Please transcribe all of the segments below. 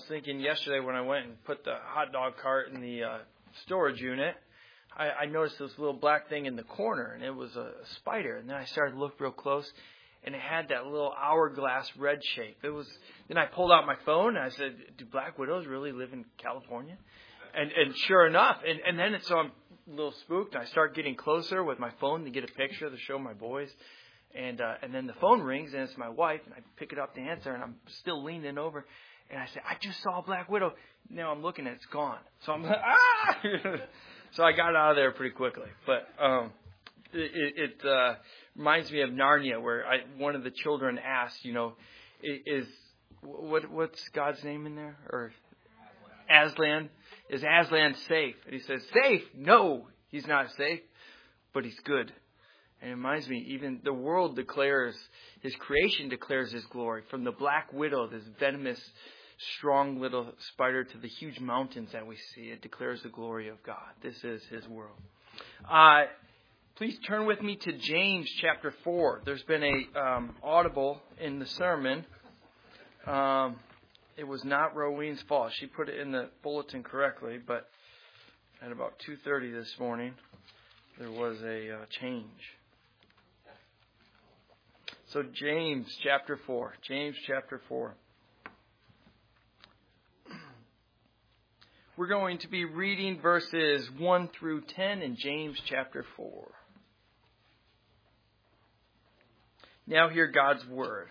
thinking yesterday when I went and put the hot dog cart in the storage unit, I noticed this little black thing in the corner, and it was a spider. And then I started to look real close, and it had that little hourglass red shape. Then I pulled out my phone, and I said, do black widows really live in California? And sure enough, and then so I'm a little spooked, and I start getting closer with my phone to get a picture to show my boys. And then the phone rings, and it's my wife, and I pick it up to answer, and I'm still leaning over, and I say, I just saw a black widow. Now I'm looking, and it's gone. So I'm like, ah! So I got out of there pretty quickly. But it reminds me of Narnia, where one of the children asked, what's God's name in there? Or Aslan. Is Aslan safe? And he says, safe? No, he's not safe, but he's good. And it reminds me, even the world declares, His creation declares His glory. From the black widow, this venomous, strong little spider, to the huge mountains that we see, it declares the glory of God. This is His world. Please turn with me to James chapter 4. There's been a audible in the sermon. It was not Rowene's fault. She put it in the bulletin correctly, but at about 2:30 this morning, there was a change. So James chapter 4. James chapter 4. We're going to be reading verses 1 through 10 in James chapter 4. Now hear God's word.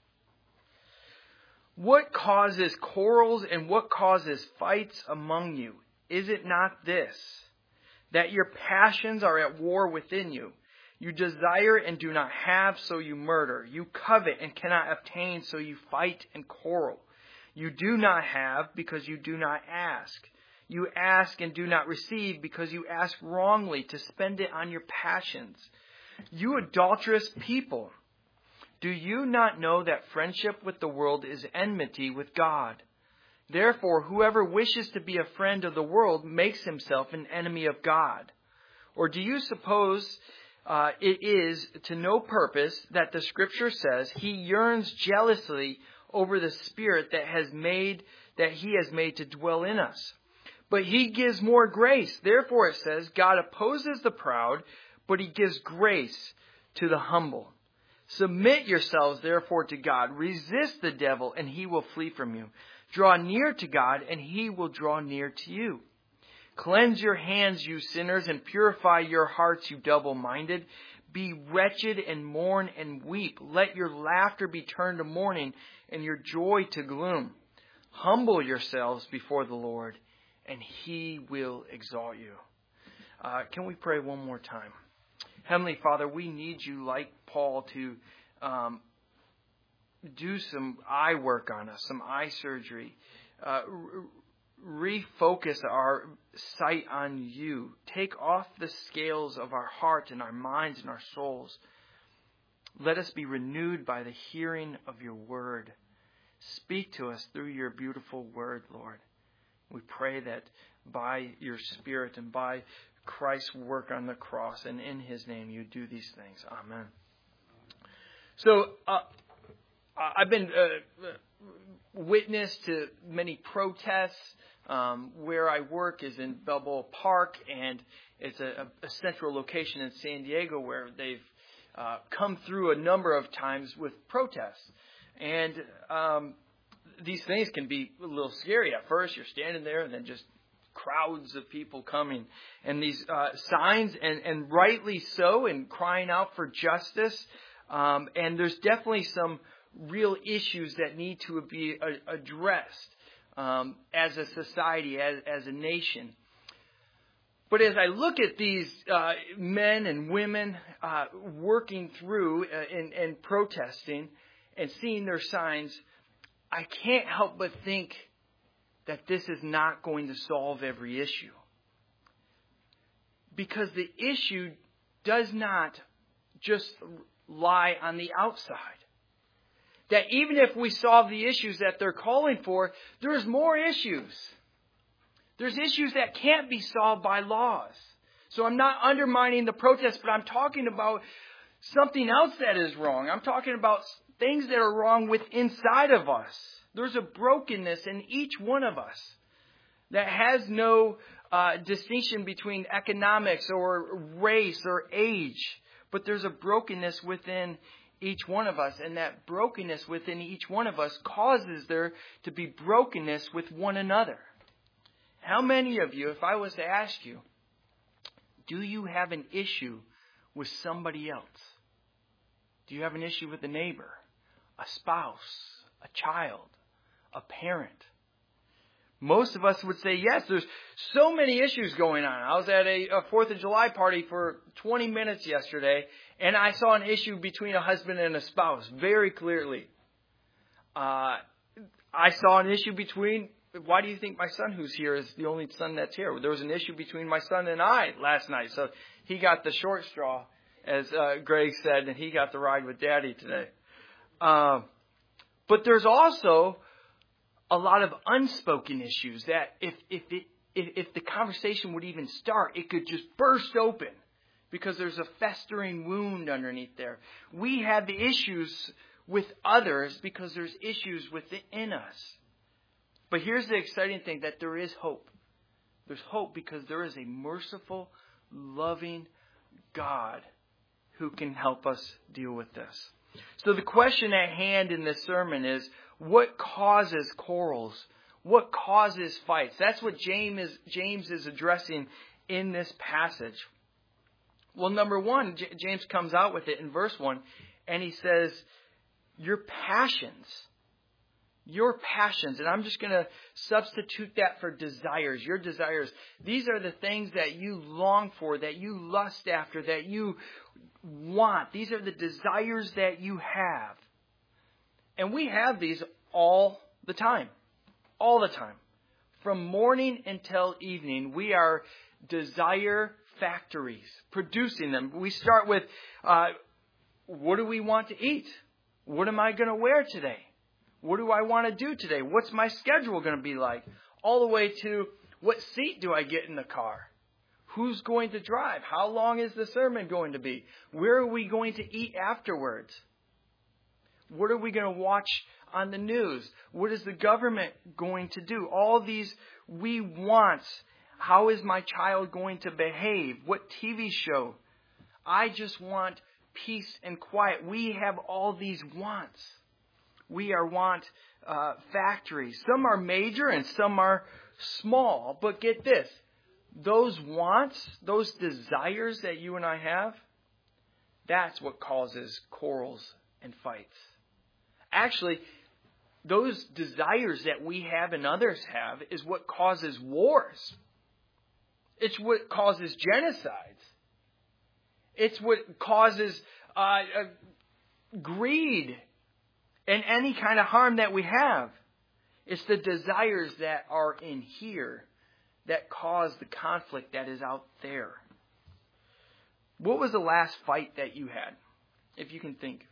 What causes quarrels and what causes fights among you? Is it not this, that your passions are at war within you? You desire and do not have, so you murder. You covet and cannot obtain, so you fight and quarrel. You do not have because you do not ask. You ask and do not receive because you ask wrongly to spend it on your passions. You adulterous people, do you not know that friendship with the world is enmity with God? Therefore, whoever wishes to be a friend of the world makes himself an enemy of God. Or do you suppose it is to no purpose that the Scripture says He yearns jealously over the Spirit that He has made to dwell in us? But He gives more grace. Therefore it says, God opposes the proud, but He gives grace to the humble. Submit yourselves therefore to God. Resist the devil, and he will flee from you. Draw near to God, and He will draw near to you. Cleanse your hands, you sinners, and purify your hearts, you double-minded. Be wretched and mourn and weep. Let your laughter be turned to mourning and your joy to gloom. Humble yourselves before the Lord, and He will exalt you. Can we pray one more time? Heavenly Father, we need You, like Paul, to do some eye work on us, some eye surgery. Refocus our sight on You. Take off the scales of our heart and our minds and our souls. Let us be renewed by the hearing of Your word. Speak to us through Your beautiful word, Lord. We pray that by Your Spirit and by Christ's work on the cross and in His name You do these things. Amen. So I've been witness to many protests. Where I work is in Balboa Park, and it's a central location in San Diego where they've come through a number of times with protests. And these things can be a little scary at first. You're standing there and then just crowds of people coming. And these signs, and rightly so, and crying out for justice. And there's definitely some real issues that need to be addressed. As a society, as a nation. But as I look at these men and women working through and protesting and seeing their signs, I can't help but think that this is not going to solve every issue. Because the issue does not just lie on the outside. That even if we solve the issues that they're calling for, there's more issues. There's issues that can't be solved by laws. So I'm not undermining the protest, but I'm talking about something else that is wrong. I'm talking about things that are wrong with inside of us. There's a brokenness in each one of us that has no distinction between economics or race or age. But there's a brokenness within each one of us. And that brokenness within each one of us causes there to be brokenness with one another. How many of you, if I was to ask you, do you have an issue with somebody else? Do you have an issue with a neighbor, a spouse, a child, a parent? Most of us would say yes. There's so many issues going on. I was at a 4th of July party for 20 minutes yesterday, and I saw an issue between a husband and a spouse very clearly. I saw an issue between, why do you think my son who's here is the only son that's here? There was an issue between my son and I last night, so he got the short straw, as Greg said, and he got the ride with Daddy today. But there's also a lot of unspoken issues that if the conversation would even start, it could just burst open because there's a festering wound underneath there. We have the issues with others because there's issues within us. But here's the exciting thing, that there is hope. There's hope because there is a merciful, loving God who can help us deal with this. So the question at hand in this sermon is, what causes quarrels? What causes fights? That's what James is addressing in this passage. Well, number one, James comes out with it in verse 1, and he says, your passions. Your passions. And I'm just going to substitute that for desires. Your desires. These are the things that you long for, that you lust after, that you want. These are the desires that you have. And we have these all the time. All the time. From morning until evening, we are desire factories, producing them. We start with, what do we want to eat? What am I going to wear today? What do I want to do today? What's my schedule going to be like? All the way to, what seat do I get in the car? Who's going to drive? How long is the sermon going to be? Where are we going to eat afterwards? What are we going to watch on the news? What is the government going to do? All these we wants. How is my child going to behave? What TV show? I just want peace and quiet. We have all these wants. We are want factories. Some are major and some are small. But get this. Those wants, those desires that you and I have, that's what causes quarrels and fights. Actually, those desires that we have and others have is what causes wars. It's what causes genocides. It's what causes greed and any kind of harm that we have. It's the desires that are in here that cause the conflict that is out there. What was the last fight that you had, if you can think?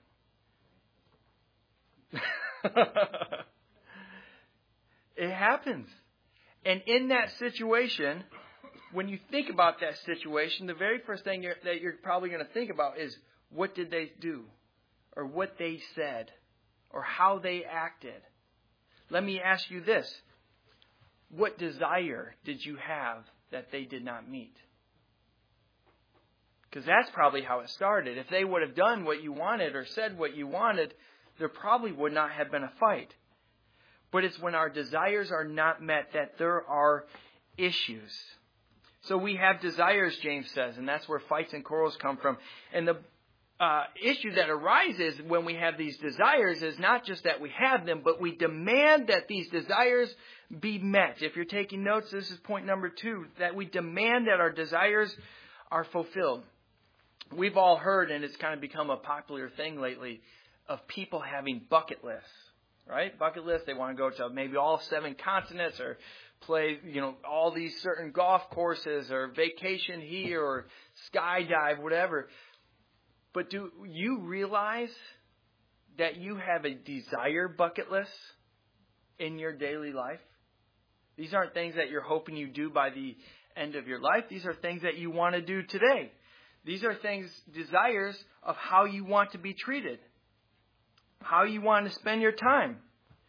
It happens. And in that situation, when you think about that situation, the very first thing that you're probably going to think about is, what did they do? Or what they said? Or how they acted? Let me ask you this. What desire did you have that they did not meet? Because that's probably how it started. If they would have done what you wanted or said what you wanted, there probably would not have been a fight. But it's when our desires are not met that there are issues. So we have desires, James says, and that's where fights and quarrels come from. And the issue that arises when we have these desires is not just that we have them, but we demand that these desires be met. If you're taking notes, this is point number 2, that we demand that our desires are fulfilled. We've all heard, and it's kind of become a popular thing lately, of people having bucket lists, right? Bucket lists, they want to go to maybe all 7 continents or play, all these certain golf courses or vacation here or skydive, whatever. But do you realize that you have a desire bucket list in your daily life? These aren't things that you're hoping you do by the end of your life. These are things that you want to do today. These are things, desires of how you want to be treated, how you want to spend your time,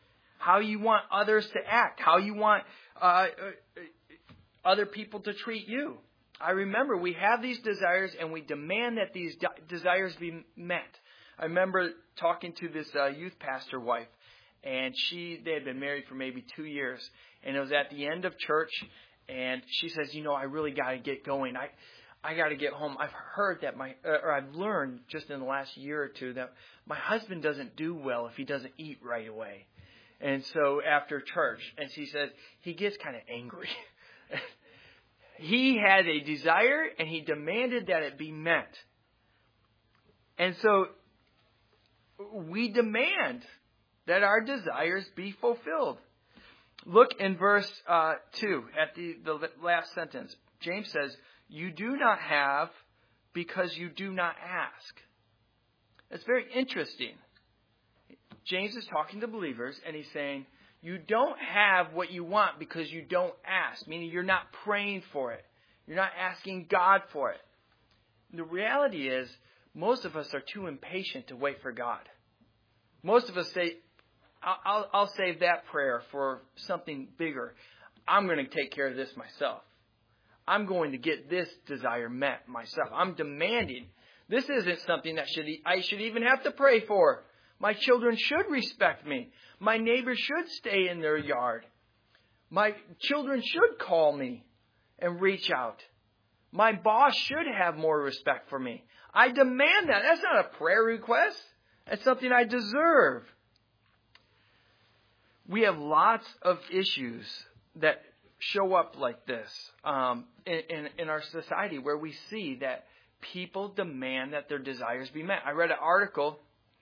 how you want others to act, how you want other people to treat you. I remember we have these desires and we demand that these desires be met. I remember talking to this youth pastor wife, and they had been married for maybe 2 years, and it was at the end of church, and she says, I really got to get going. I got to get home. I've heard that I've learned just in the last year or two that my husband doesn't do well if he doesn't eat right away. And so after church, and she said, he gets kind of angry. He had a desire and he demanded that it be met. And so we demand that our desires be fulfilled. Look in verse 2 at the last sentence. James says, you do not have because you do not ask. It's very interesting. James is talking to believers and he's saying, you don't have what you want because you don't ask, meaning you're not praying for it. You're not asking God for it. The reality is, most of us are too impatient to wait for God. Most of us say, I'll save that prayer for something bigger. I'm going to take care of this myself. I'm going to get this desire met myself. I'm demanding. This isn't something that I should even have to pray for. My children should respect me. My neighbors should stay in their yard. My children should call me and reach out. My boss should have more respect for me. I demand that. That's not a prayer request. That's something I deserve. We have lots of issues that show up like this in our society where we see that people demand that their desires be met. I read an article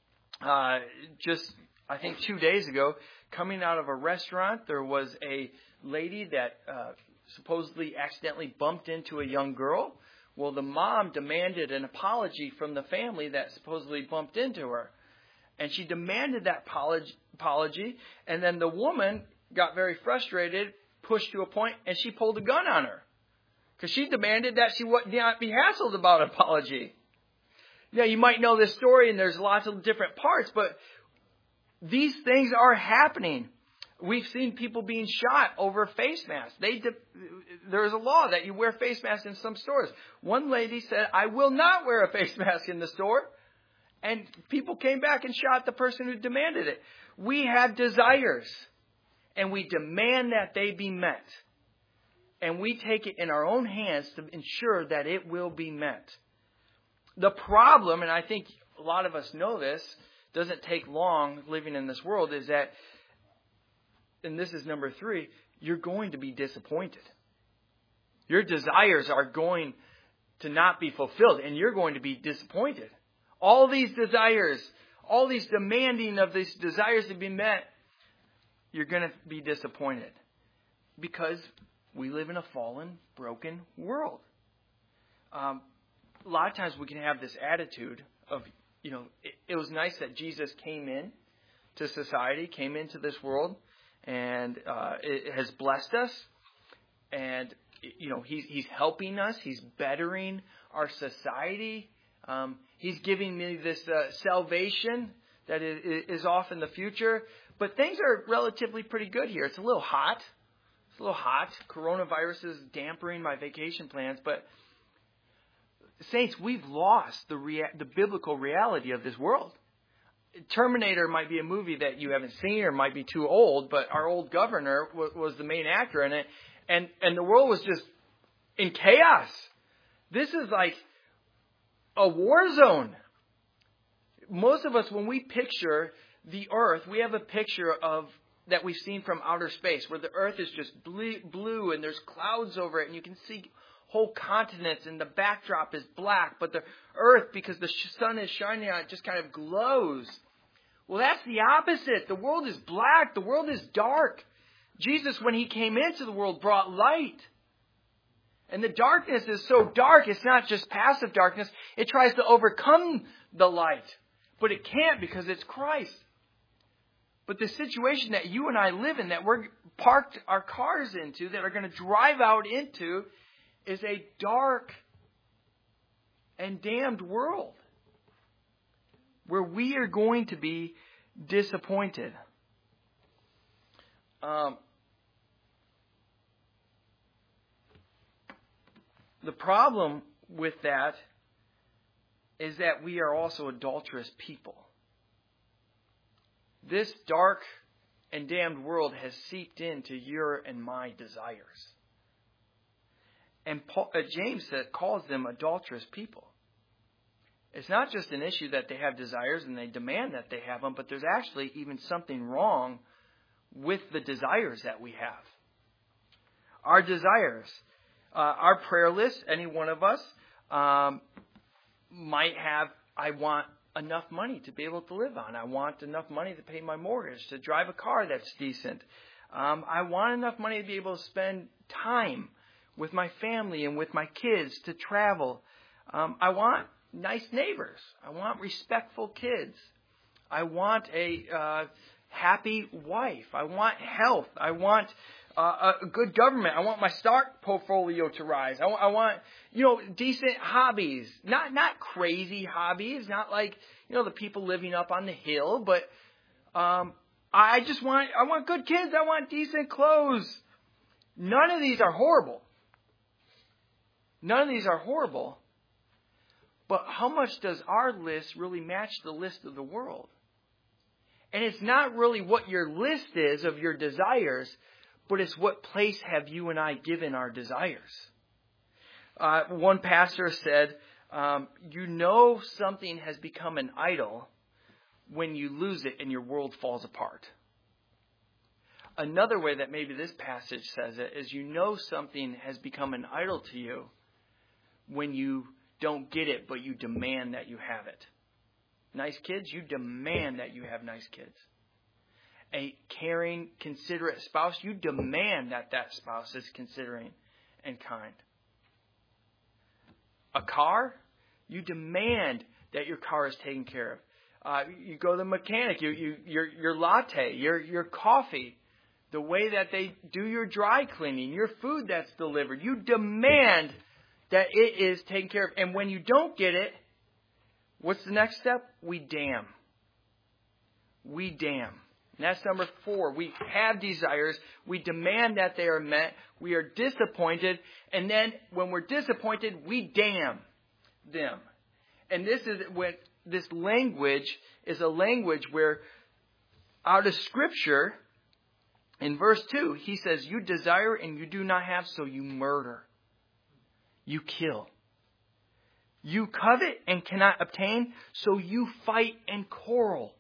just, I think 2 days ago, coming out of a restaurant. There was a lady that supposedly accidentally bumped into a young girl. Well, the mom demanded an apology from the family that supposedly bumped into her. And she demanded that apology. And then the woman got very frustrated, pushed to a point, and she pulled a gun on her. Because she demanded that she would not be hassled about an apology. Now, you might know this story, and there's lots of different parts, but these things are happening. We've seen people being shot over face masks. There's a law that you wear face masks in some stores. One lady said, I will not wear a face mask in the store. And people came back and shot the person who demanded it. We have desires, and we demand that they be met. And we take it in our own hands to ensure that it will be met. The problem, and I think a lot of us know this, doesn't take long living in this world, is that, and this is number 3, you're going to be disappointed. Your desires are going to not be fulfilled, and you're going to be disappointed. All these desires, all these demanding of these desires to be met, you're going to be disappointed. Because we live in a fallen, broken world. A lot of times we can have this attitude of, it was nice that Jesus came in to society, came into this world, and it has blessed us. And, he's helping us. He's bettering our society. He's giving me this salvation that is off in the future. But things are relatively pretty good here. It's a little hot. Coronavirus is dampering my vacation plans. But saints, we've lost the biblical reality of this world. Terminator might be a movie that you haven't seen or might be too old, but our old governor was the main actor in it. And the world was just in chaos. This is like a war zone. Most of us, when we picture the earth, we have a picture of that we've seen from outer space, where the earth is just blue and there's clouds over it, and you can see whole continents, and the backdrop is black, but the earth, because the sun is shining on it, just kind of glows. Well, that's the opposite. The world is black. The world is dark. Jesus, when he came into the world, brought light. And the darkness is so dark, it's not just passive darkness. It tries to overcome the light. But it can't, because it's Christ. But the situation that you and I live in, that we're parked our cars into, that are going to drive out into, is a dark and damned world where we are going to be disappointed. The problem with that is that we are also adulterous people. This dark and damned world has seeped into your and my desires. And James calls them adulterous people. It's not just an issue that they have desires and they demand that they have them, but there's actually even something wrong with the desires that we have. Our desires, our prayer list, any one of us might have, I want enough money to be able to live on. I want enough money to pay my mortgage, to drive a car that's decent. I want enough money to be able to spend time with my family and with my kids, to travel. I want nice neighbors. I want respectful kids. I want a happy wife. I want health. I want a good government. I want my stock portfolio to rise. I want, decent hobbies. Not crazy hobbies. Not like, the people living up on the hill. But I want good kids. I want decent clothes. None of these are horrible. None of these are horrible. But how much does our list really match the list of the world? And it's not really what your list is of your desires, but it's what place have you and I given our desires. One pastor said, something has become an idol when you lose it and your world falls apart. Another way that maybe this passage says it is something has become an idol to you when you don't get it, but you demand that you have it. Nice kids, you demand that you have nice kids. A caring, considerate spouse, you demand that spouse is considering and kind. A car, you demand that your car is taken care of. You go to the mechanic, your latte, your coffee, the way that they do your dry cleaning, your food that's delivered, you demand that it is taken care of. And when you don't get it, what's the next step? We damn. We damn. And that's number 4. We have desires. We demand that they are met. We are disappointed. And then when we're disappointed, we damn them. And this language is a language where out of Scripture, in verse 2, he says, you desire and you do not have, so you murder. You kill. You covet and cannot obtain, so you fight and quarrel.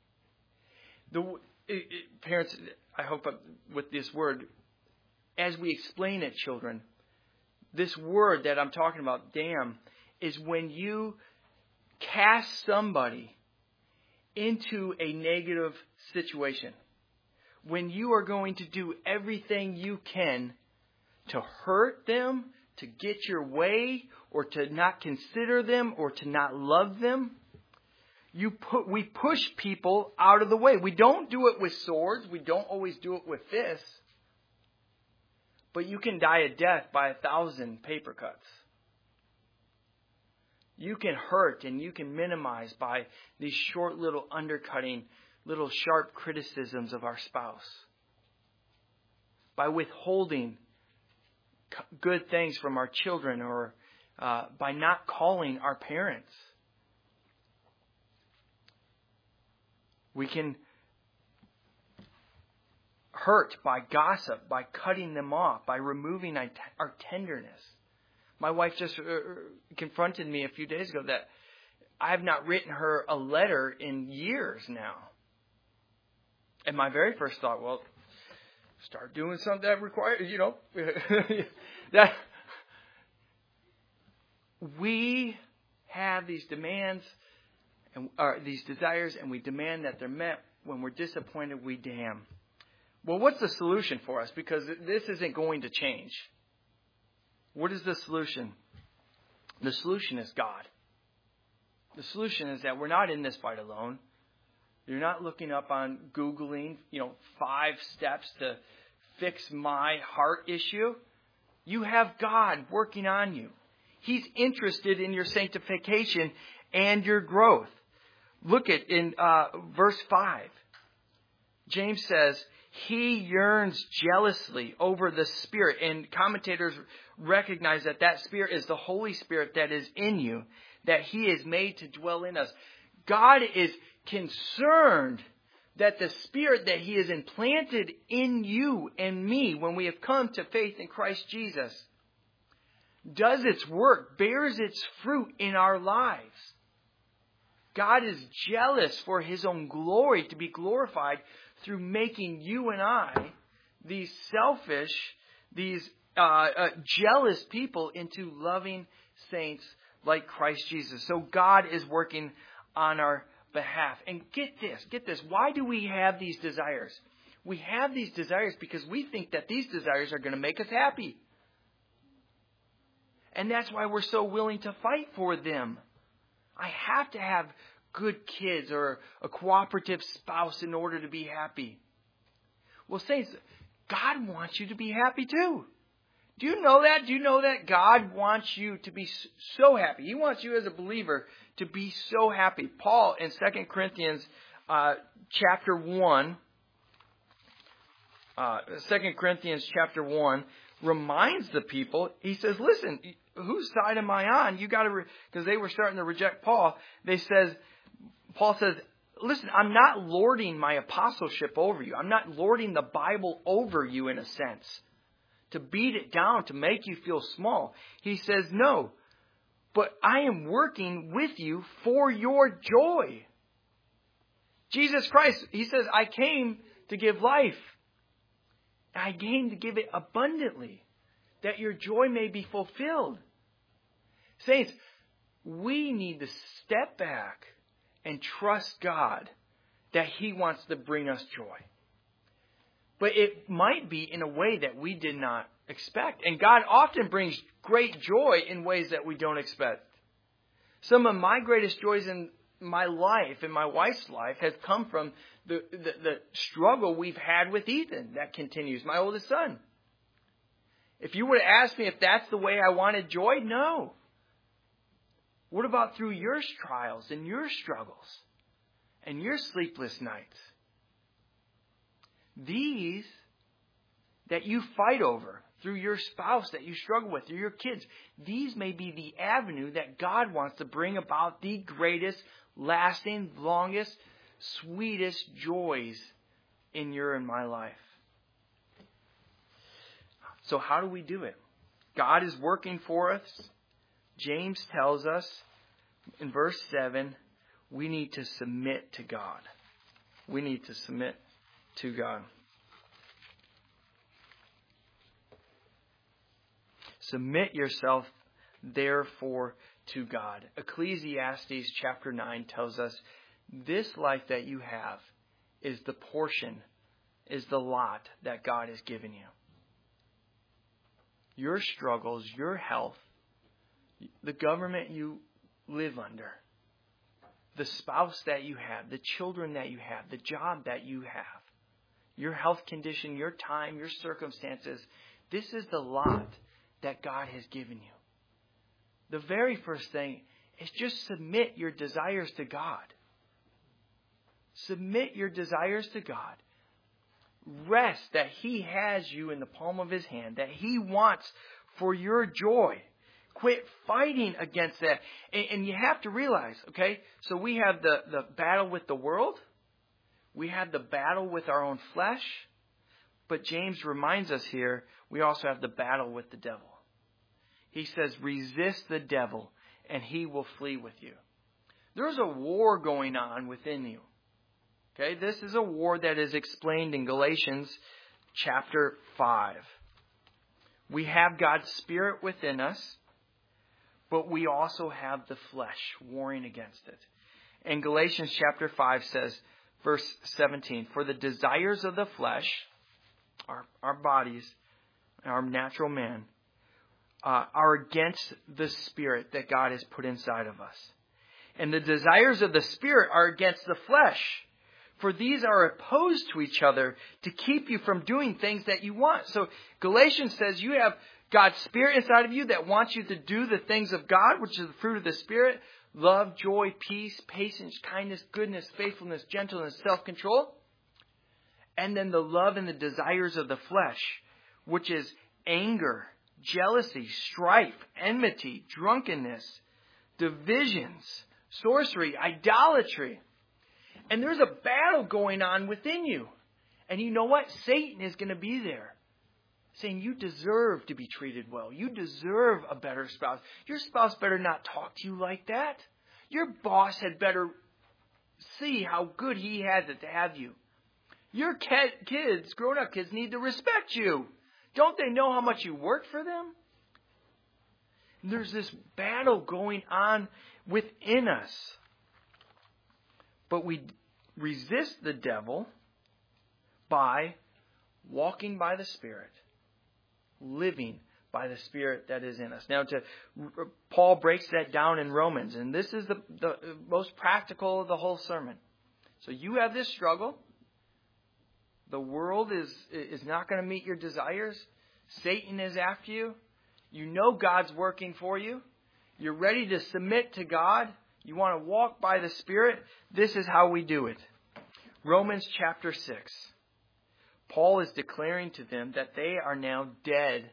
Parents, I hope with this word, as we explain it, children, this word that I'm talking about, damn, is when you cast somebody into a negative situation. When you are going to do everything you can to hurt them, to get your way, or to not consider them, or to not love them. We push people out of the way. We don't do it with swords. We don't always do it with fists. But you can die a death by 1,000 paper cuts. You can hurt and you can minimize by these short little undercutting, little sharp criticisms of our spouse. By withholding good things from our children, or by not calling our parents. We can hurt by gossip, by cutting them off, by removing our tenderness. My wife just confronted me a few days ago that I have not written her a letter in years now. And my very first thought, well, start doing something that requires, that we have these demands and these desires, and we demand that they're met. When we're disappointed, we damn. Well, what's the solution for us? Because this isn't going to change. What is the solution? The solution is God. The solution is that we're not in this fight alone. You're not looking up on Googling, 5 steps to fix my heart issue. You have God working on you. He's interested in your sanctification and your growth. Look at in verse 5. James says, He yearns jealously over the Spirit. And commentators recognize that that Spirit is the Holy Spirit that is in you, that He is made to dwell in us. God is concerned that the Spirit that He has implanted in you and me when we have come to faith in Christ Jesus does its work, bears its fruit in our lives. God is jealous for His own glory to be glorified through making you and I, these selfish, these jealous people, into loving saints like Christ Jesus. So God is working on our behalf. And get this. Why do we have these desires? We have these desires because we think that these desires are going to make us happy. And that's why we're so willing to fight for them. I have to have good kids or a cooperative spouse in order to be happy. Well, saints, God wants you to be happy too. Do you know that? Do you know that God wants you to be so happy? He wants you as a believer to be so happy. Paul in 2 Corinthians chapter 1, 2 Corinthians chapter 1 reminds the people, he says, listen, whose side am I on? You got to, because they were starting to reject Paul. Paul says, listen, I'm not lording my apostleship over you. I'm not lording the Bible over you in a sense, to beat it down, to make you feel small. He says, no, but I am working with you for your joy. Jesus Christ, He says, I came to give life. I came to give it abundantly, that your joy may be fulfilled. Saints, we need to step back and trust God that He wants to bring us joy. But it might be in a way that we did not expect. And God often brings great joy in ways that we don't expect. Some of my greatest joys in my life, in my wife's life, has come from the struggle we've had with Ethan that continues, my oldest son. If you were to ask me if that's the way I wanted joy, no. What about through your trials and your struggles and your sleepless nights? These that you fight over through your spouse that you struggle with, through your kids, these may be the avenue that God wants to bring about the greatest, lasting, longest, sweetest joys in your and my life. So how do we do it? God is working for us. James tells us in verse 7, we need to submit to God. We need to submit to God. Submit yourself, therefore, to God. Ecclesiastes chapter 9 tells us this life that you have is the portion, is the lot that God has given you. Your struggles, your health, the government you live under, the spouse that you have, the children that you have, the job that you have, your health condition, your time, your circumstances, this is the lot that God has given you. The very first thing is just submit your desires to God. Submit your desires to God. Rest that He has you in the palm of His hand, that He wants for your joy. Quit fighting against that. And you have to realize, okay, so we have the battle with the world. We have the battle with our own flesh. But James reminds us here, we also have the battle with the devil. He says, resist the devil and he will flee with you. There's a war going on within you. Okay, this is a war that is explained in Galatians chapter 5. We have God's Spirit within us, but we also have the flesh warring against it. And Galatians chapter 5 says, verse 17, for the desires of the flesh, our bodies, our natural man, are against the Spirit that God has put inside of us. And the desires of the Spirit are against the flesh. For these are opposed to each other to keep you from doing things that you want. So Galatians says you have God's Spirit inside of you that wants you to do the things of God, which is the fruit of the Spirit. Love, joy, peace, patience, kindness, goodness, faithfulness, gentleness, self-control. And then the love and the desires of the flesh, which is anger, jealousy, strife, enmity, drunkenness, divisions, sorcery, idolatry. And there's a battle going on within you. And you know what? Satan is going to be there, saying you deserve to be treated well. You deserve a better spouse. Your spouse better not talk to you like that. Your boss had better see how good he has it to have you. Your kids, grown-up kids, need to respect you. Don't they know how much you work for them? And there's this battle going on within us. But we resist the devil by walking by the Spirit, living by the Spirit that is in us. Now, Paul breaks that down in Romans, and this is the most practical of the whole sermon. So you have this struggle. The world is not going to meet your desires. Satan is after you. You know God's working for you. You're ready to submit to God. You want to walk by the Spirit. This is how we do it. Romans chapter 6. Paul is declaring to them that they are now dead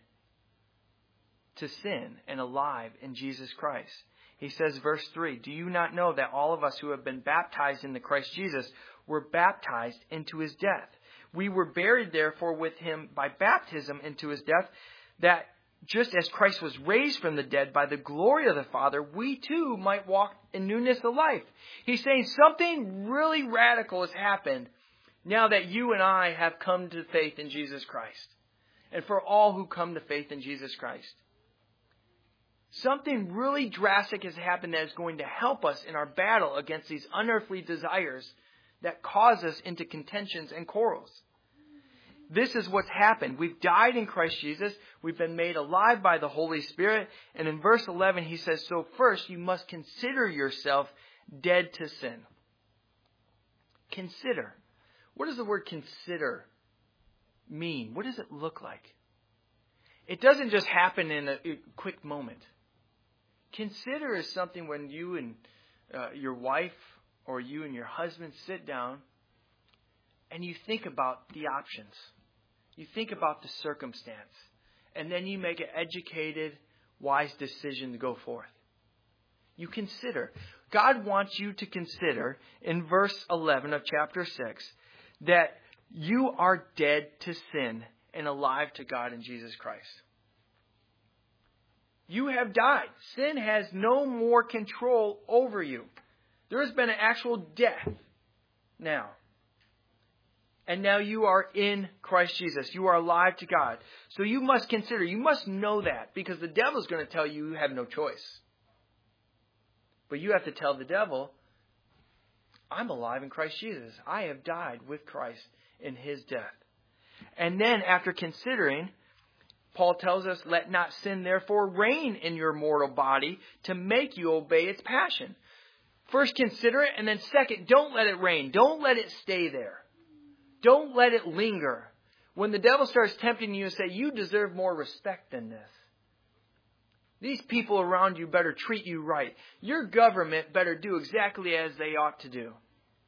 to sin and alive in Jesus Christ. He says, verse 3, do you not know that all of us who have been baptized into Christ Jesus were baptized into his death? We were buried, therefore, with him by baptism into his death, that just as Christ was raised from the dead by the glory of the Father, we too might walk in newness of life. He's saying something really radical has happened now that you and I have come to faith in Jesus Christ. And for all who come to faith in Jesus Christ. Something really drastic has happened that is going to help us in our battle against these unearthly desires that cause us into contentions and quarrels. This is what's happened. We've died in Christ Jesus. We've been made alive by the Holy Spirit. And in verse 11, he says, so first you must consider yourself dead to sin. Consider. What does the word consider mean? What does it look like? It doesn't just happen in a quick moment. Consider is something when you and your wife or you and your husband sit down and you think about the options. You think about the circumstance. And then you make an educated, wise decision to go forth. You consider. God wants you to consider in verse 11 of chapter 6 that you are dead to sin and alive to God in Jesus Christ. You have died. Sin has no more control over you. There has been an actual death now. And now you are in Christ Jesus. You are alive to God. So you must consider, you must know that, because the devil is going to tell you you have no choice. But you have to tell the devil, I'm alive in Christ Jesus. I have died with Christ in his death. And then after considering, Paul tells us, let not sin therefore reign in your mortal body to make you obey its passion. First, consider it. And then second, don't let it reign. Don't let it stay there. Don't let it linger. When the devil starts tempting you and say, you deserve more respect than this. These people around you better treat you right. Your government better do exactly as they ought to do.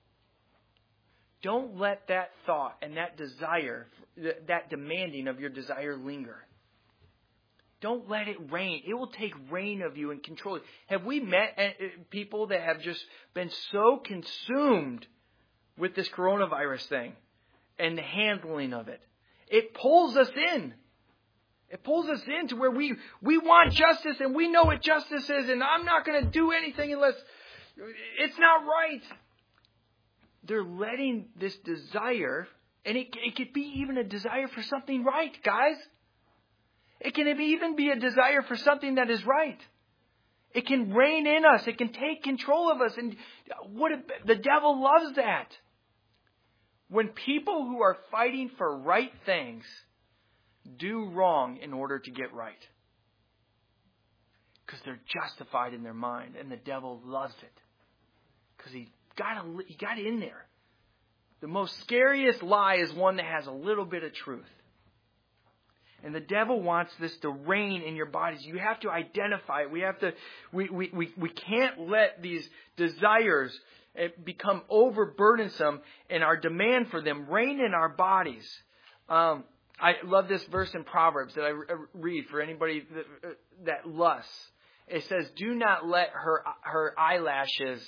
Don't let that thought and that desire, that demanding of your desire linger. Don't let it reign. It will take reign of you and control you. Have we met people that have just been so consumed with this coronavirus thing and the handling of it? It pulls us in. It pulls us in to where we want justice and we know what justice is, and I'm not going to do anything unless it's not right. They're letting this desire, and it could be even a desire for something right, guys. It can even be a desire for something that is right. It can reign in us. It can take control of us. And the devil loves that. When people who are fighting for right things do wrong in order to get right. Because they're justified in their mind. And the devil loves it. Because he got in there. The most scariest lie is one that has a little bit of truth. And the devil wants this to reign in your bodies. You have to identify it. We can't let these desires become overburdensome in our demand for them, reign in our bodies. I love this verse in Proverbs that I read for anybody that lusts. It says, do not let her eyelashes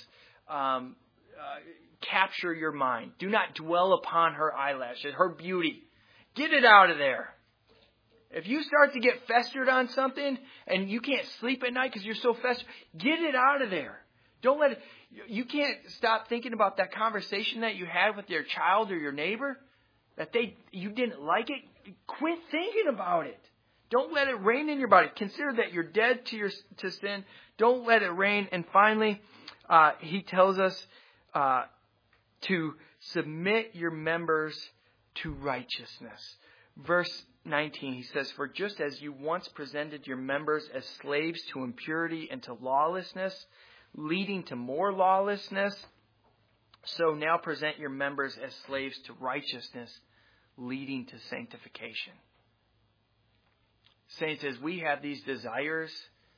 capture your mind. Do not dwell upon her eyelashes, her beauty. Get it out of there. If you start to get festered on something and you can't sleep at night because you're so festered, get it out of there. Don't let it. You can't stop thinking about that conversation that you had with your child or your neighbor, that you didn't like it. Quit thinking about it. Don't let it reign in your body. Consider that you're dead to sin. Don't let it reign. And finally, he tells us to submit your members to righteousness. Verse 19, he says, for just as you once presented your members as slaves to impurity and to lawlessness, leading to more lawlessness, so now present your members as slaves to righteousness, leading to sanctification. Saints, as we have these desires,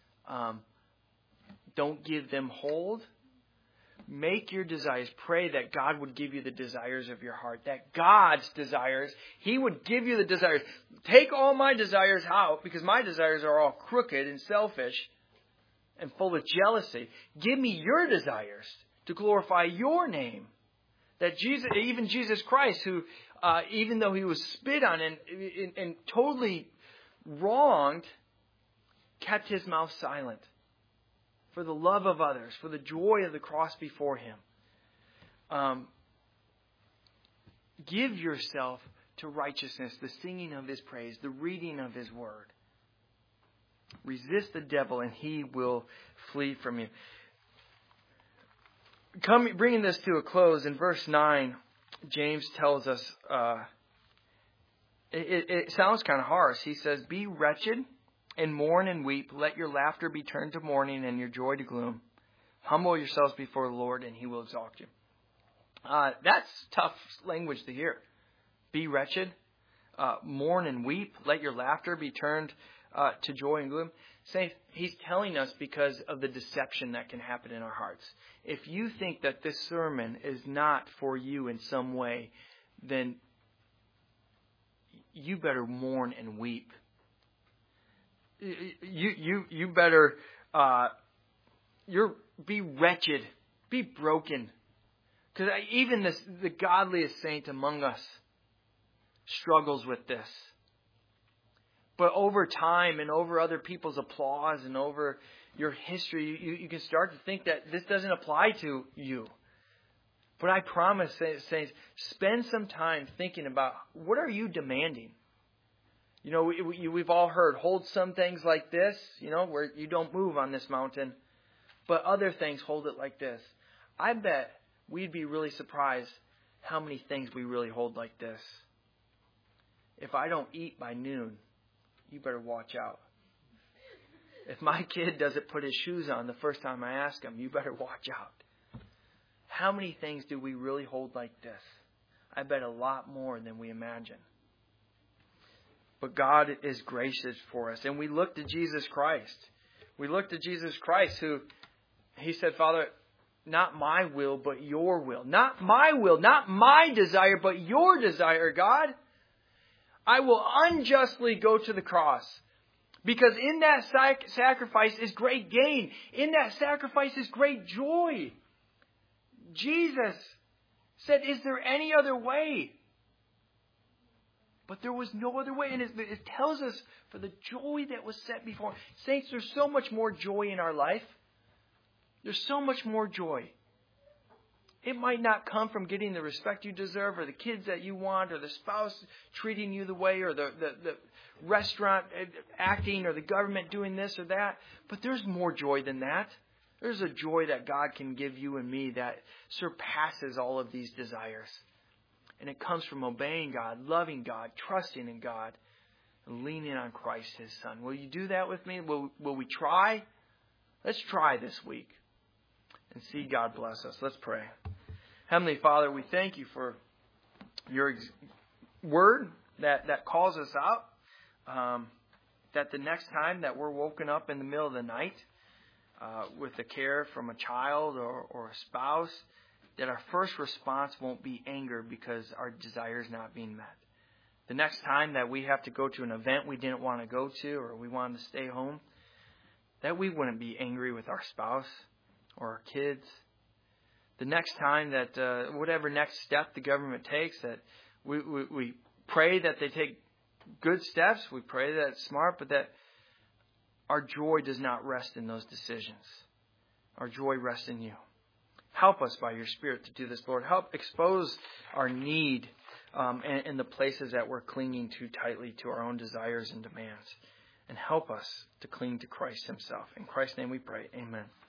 don't give them hold. Make your desires. Pray that God would give you the desires of your heart. That God's desires, He would give you the desires. Take all my desires out, because my desires are all crooked and selfish and full of jealousy. Give me your desires to glorify your name. That even Jesus Christ, who, even though He was spit on and totally wronged, kept His mouth silent. For the love of others, for the joy of the cross before Him. Give yourself to righteousness, the singing of His praise, the reading of His word. Resist the devil and he will flee from you. Bringing this to a close, in verse 9, James tells us, it sounds kind of harsh. He says, be wretched and mourn and weep. Let your laughter be turned to mourning and your joy to gloom. Humble yourselves before the Lord and He will exalt you. That's tough language to hear. Be wretched, mourn and weep. Let your laughter be turned to joy and gloom. Saints, He's telling us because of the deception that can happen in our hearts. If you think that this sermon is not for you in some way, then you better mourn and weep. You better be wretched, be broken, because even the godliest saint among us struggles with this. But over time and over other people's applause and over your history, you can start to think that this doesn't apply to you. But I promise, saints, spend some time thinking about, what are you demanding? You know, we've all heard, hold some things like this, where you don't move on this mountain. But other things, hold it like this. I bet we'd be really surprised how many things we really hold like this. If I don't eat by noon, you better watch out. If my kid doesn't put his shoes on the first time I ask him, you better watch out. How many things do we really hold like this? I bet a lot more than we imagine. But God is gracious for us. And we look to Jesus Christ. We look to Jesus Christ, who He said, Father, not my will, but your will. Not my will, not my desire, but your desire, God. I will unjustly go to the cross. Because in that sacrifice is great gain. In that sacrifice is great joy. Jesus said, is there any other way? But there was no other way. And it tells us for the joy that was set before. Saints, there's so much more joy in our life. There's so much more joy. It might not come from getting the respect you deserve, or the kids that you want, or the spouse treating you the way, or the restaurant acting, or the government doing this or that. But there's more joy than that. There's a joy that God can give you and me that surpasses all of these desires. And it comes from obeying God, loving God, trusting in God, and leaning on Christ, His Son. Will you do that with me? Will we try? Let's try this week and see God bless us. Let's pray. Heavenly Father, we thank You for Your word that calls us out. That the next time that we're woken up in the middle of the night with the care from a child or a spouse, that our first response won't be anger because our desire is not being met. The next time that we have to go to an event we didn't want to go to or we wanted to stay home, that we wouldn't be angry with our spouse or our kids. The next time that whatever next step the government takes, that we pray that they take good steps. We pray that it's smart, but that our joy does not rest in those decisions. Our joy rests in you. Help us by your Spirit to do this, Lord. Help expose our need and the places that we're clinging too tightly to our own desires and demands. And help us to cling to Christ himself. In Christ's name we pray. Amen.